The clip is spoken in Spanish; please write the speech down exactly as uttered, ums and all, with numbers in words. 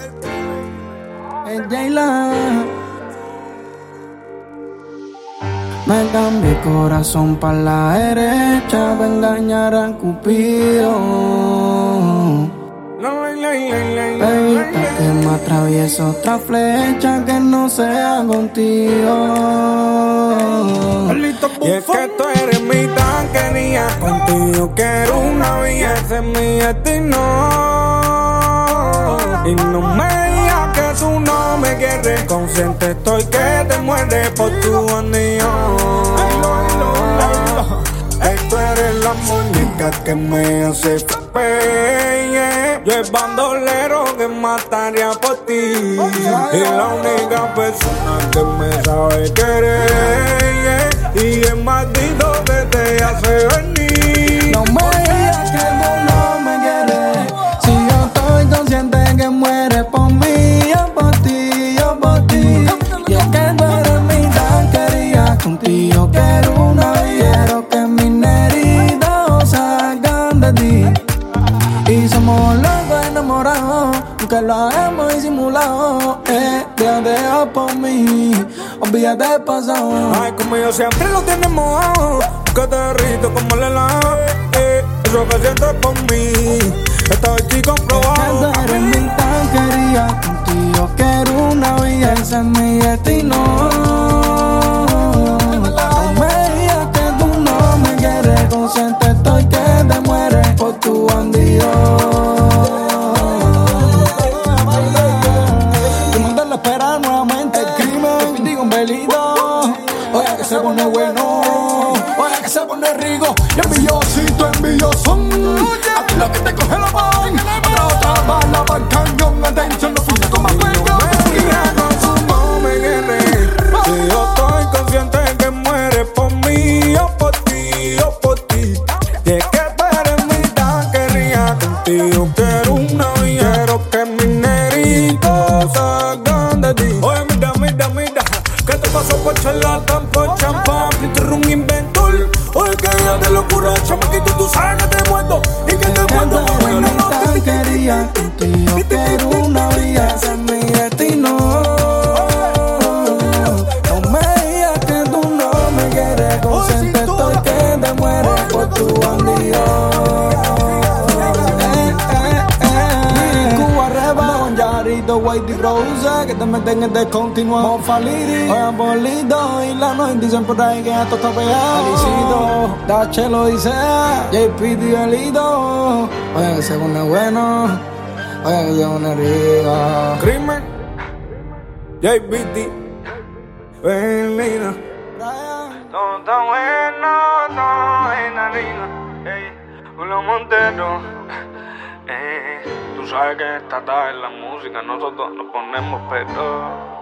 Es Jayla. Me cambié corazón pa' la derecha pa' engañar a Cupido. Evita que me atraviese otra flecha que no sea contigo. Y es que tú eres mi tanquería, contigo quiero una vía, ese es mi destino. Y no me digas que tú no me quieres, consciente estoy que te mueres por tu bandido. Esto eres la muñeca que me hace frappé. Yo es bandolero que mataría por ti. Y la única persona que me sabe querer. Y es maldito que te hace venir. No me digas que tú no me quieres, si yo estoy consciente que mueres por mí. Yo por ti, yo por ti. Y es que tú eres mi tanquería, contigo quiero una vida. Quiero que mis neritos salgan de ti. Y somos locos enamorados, aunque lo hemos disimulado. Eh, déjate por mí, olvídate del pasado. Ay, como yo siempre lo tienes mojado, que te derrito como el helado. Eh, eso que sientes por mí, esta vez estoy comprobado. Es que tú eres mi tanquería, contigo quiero una vida, ese es mi destino. No me digas que tú no me quieres, consciente estoy que te mueres por tu bandido. Tú mandas la espera nuevamente, el crimen, digo un velito. Oye que se pone bueno, oye que se pone rico. Y enviosito, envidioso. A ti lo que te coge la pan, otra otra bala para el cañón. Atención, no fuiste como fuego. No me quieres, si yo estoy consciente que mueres por mí, yo por ti, yo por ti. Y es que tú eres mi tanquería, contigo quiero una vida. Quiero que mis neritos salgan de ti. Oye, mira, mira, mira, ¿qué te pasó por charlatán, por champán? Pintor un inventor. Oye, que ya de locura, chamaquito, tú sabes que te muerto. Y que te muerto, Tú eres mi tanquería, contigo quiero una vida, ese es mi destino. No me digas que tú no me quieres, consciente estoy que te mueres por tu bandido. Eh, eh, eh. Cuba Reba, con Yarito, Whitey Rose, que te meten en descontinuado. Monfaliri, oye Polito, y la noche dicen por ahí que esto está pegado. Felicito, Dache lo dice, J P Dioelito. Oye que se pone bueno, oye que se pone rico. Crimen, J B T, Belina. Todo está bueno, todo en harina. Ey, Julio Montero. Ey, tú sabes que esta tarde en la música nosotros nos ponemos pedo.